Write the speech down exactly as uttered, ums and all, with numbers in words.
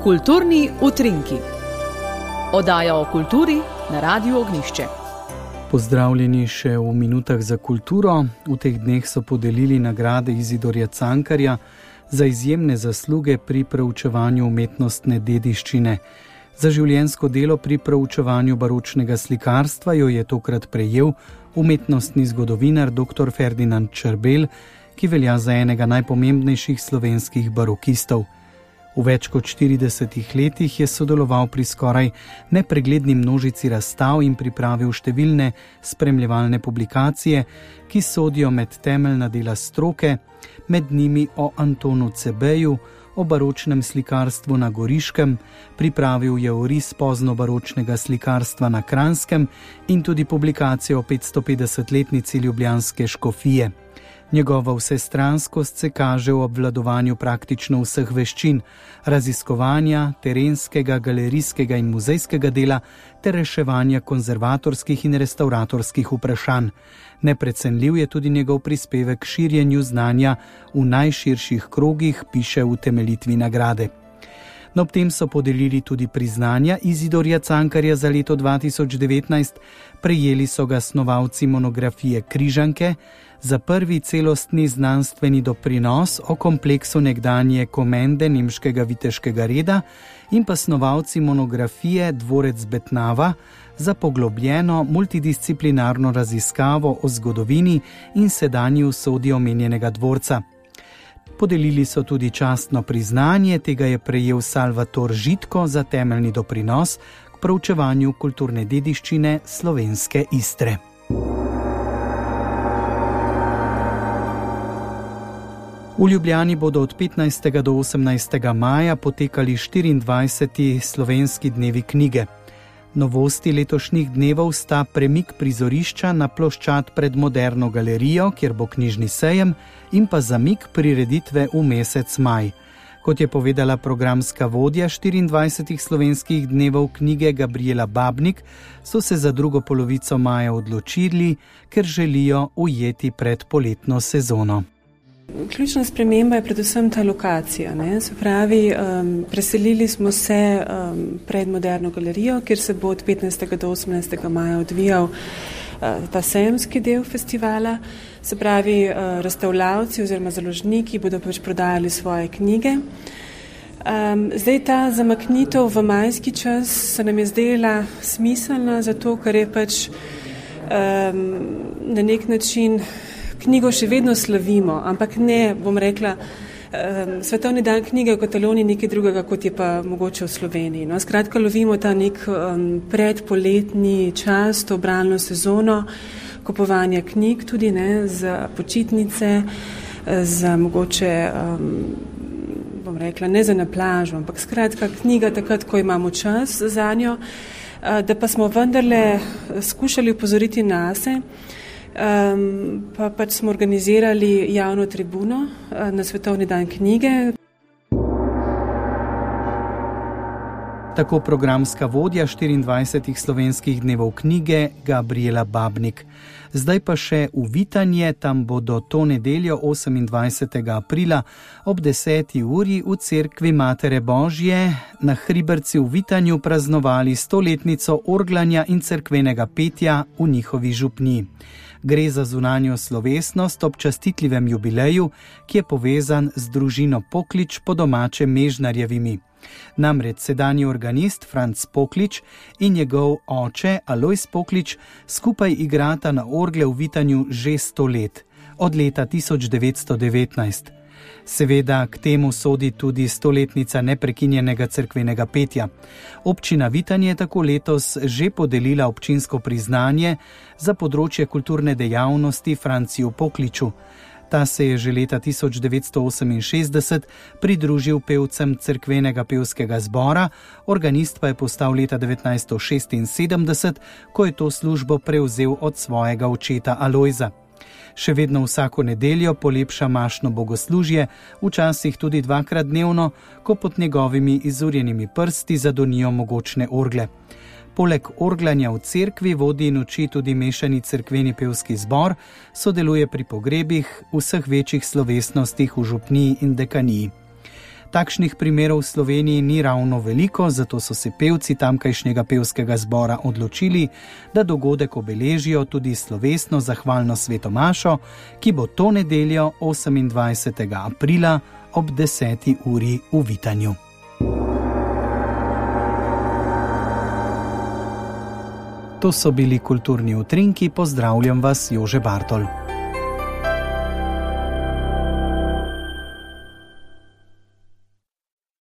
Kulturni utrinki. Oddaja o kulturi na Radiu Ognjišče. Pozdravljeni še v minutah za kulturo. V teh dneh so podelili nagrade Izidorja Cankarja za izjemne zasluge pri preučevanju umetnostne dediščine. Za življenjsko delo pri preučevanju baročnega slikarstva jo je tokrat prejel umetnostni zgodovinar dr. Ferdinand Čerbelj, ki velja za enega najpomembnejših slovenskih barokistov. V več kot štiridesetih letih je sodeloval pri skoraj nepregledni množici razstav in pripravil številne spremljevalne publikacije, ki sodijo med temeljna dela stroke, med njimi o Antonu Cebeju, o baročnem slikarstvu na Goriškem, pripravil je oris poznobaročnega slikarstva na Kranjskem in tudi publikacijo o petstopetdesetletnici ljubljanske škofije. Njegova vsestranskost se kaže v obvladovanju praktično vseh veščin, raziskovanja, terenskega, galerijskega in muzejskega dela ter reševanja konzervatorskih in restavratorskih vprašanj. Neprecenljiv je tudi njegov prispevek k širjenju znanja v najširših krogih, piše v utemeljitvi nagrade. No, ob tem so podelili tudi priznanja Izidorja Cankarja za leto dva tisoč devetnajst, prejeli so ga snovalci monografije Križanke za prvi celostni znanstveni doprinos o kompleksu nekdanje komende nemškega viteškega reda in pa snovalci monografije Dvorec Betnava za poglobljeno multidisciplinarno raziskavo o zgodovini in sedanji usodi omenjenega dvorca. Podelili so tudi častno priznanje, tega je prejel Salvator Žitko za temeljni doprinos k proučevanju kulturne dediščine slovenske Istre. V Ljubljani bodo od petnajstega do osemnajstega maja potekali štiriindvajseti slovenski dnevi knjige. Novosti letošnjih dnevov sta premik prizorišča na ploščad pred Moderno galerijo, kjer bo knjižni sejem, in pa zamik prireditve v mesec maj. Kot je povedala programska vodja štiriindvajsetih slovenskih dnevov knjige Gabriela Babnik, so se za drugo polovico maja odločili, ker želijo ujeti pred poletno sezono. Ključna sprememba je predvsem ta lokacija. Ne? Se pravi, um, preselili smo se um, pred Moderno galerijo, kjer se bo od petnajstega do osemnajstega maja odvijal uh, ta sejemski del festivala. Se pravi, uh, razstavljavci oziroma založniki bodo pač prodajali svoje knjige. Um, zdaj ta zamaknitev v majski čas se nam je zdela smiselna, zato ker je pač um, na nek način knjigo še vedno slavimo, ampak ne, bom rekla, um, svetovni dan knjige v Kataloniji nekaj drugega, kot je pa mogoče v Sloveniji. No, skratka, lovimo ta nek um, predpoletni čas, to bralno sezono, kupovanja knjig tudi, ne, za počitnice, za mogoče, um, bom rekla, ne za na plažo, ampak skratka, knjiga takrat, ko imamo čas za njo, uh, da pa smo vendarle skušali upozoriti nase. Um, pa pač smo organizirali javno tribuno uh, na Svetovni dan knjige. Tako programska vodja štiriindvajsetih slovenskih dnevov knjige Gabriela Babnik. Zdaj pa še uvitanje, tam bodo to nedeljo osemindvajsetega aprila ob deseti uri v cerkvi Matere Božje na Hriberci v Vitanju praznovali stoletnico orglanja in cerkvenega petja v njihovi župniji. Gre za zunanjo slovesnost ob častitljivem jubileju, ki je povezan z družino Poklič, po domače Mežnarjevimi. Namreč sedanji organist Franc Poklič in njegov oče Alojz Poklič skupaj igrata na orgle v Vitanju že sto let, od leta tisoč devetsto devetnajst. Seveda k temu sodi tudi stoletnica neprekinjenega cerkvenega petja. Občina Vitanje je tako letos že podelila občinsko priznanje za področje kulturne dejavnosti Franciju Pokliču. Ta se je že leta tisoč devetsto oseminšestdeset pridružil pevcem cerkvenega pevskega zbora, organist pa je postal leta devetnajststo šestinsedemdeset, ko je to službo prevzel od svojega očeta Alojza. Še vedno vsako nedeljo polepša mašno bogoslužje, včasih tudi dvakrat dnevno, ko pod njegovimi izurjenimi prsti zadonijo mogočne orgle. Poleg orglanja v cerkvi vodi in uči tudi mešani cerkveni pevski zbor, sodeluje pri pogrebih, vseh večjih slovesnostih v župniji in dekaniji. Takšnih primerov v Sloveniji ni ravno veliko, zato so se pevci tamkajšnjega pevskega zbora odločili, da dogodek obeležijo tudi slovesno zahvalno svetomašo, ki bo to nedeljo osemindvajsetega aprila ob deseti uri v Vitanju. To so bili kulturni utrinki, pozdravljam vas, Jože Bartol.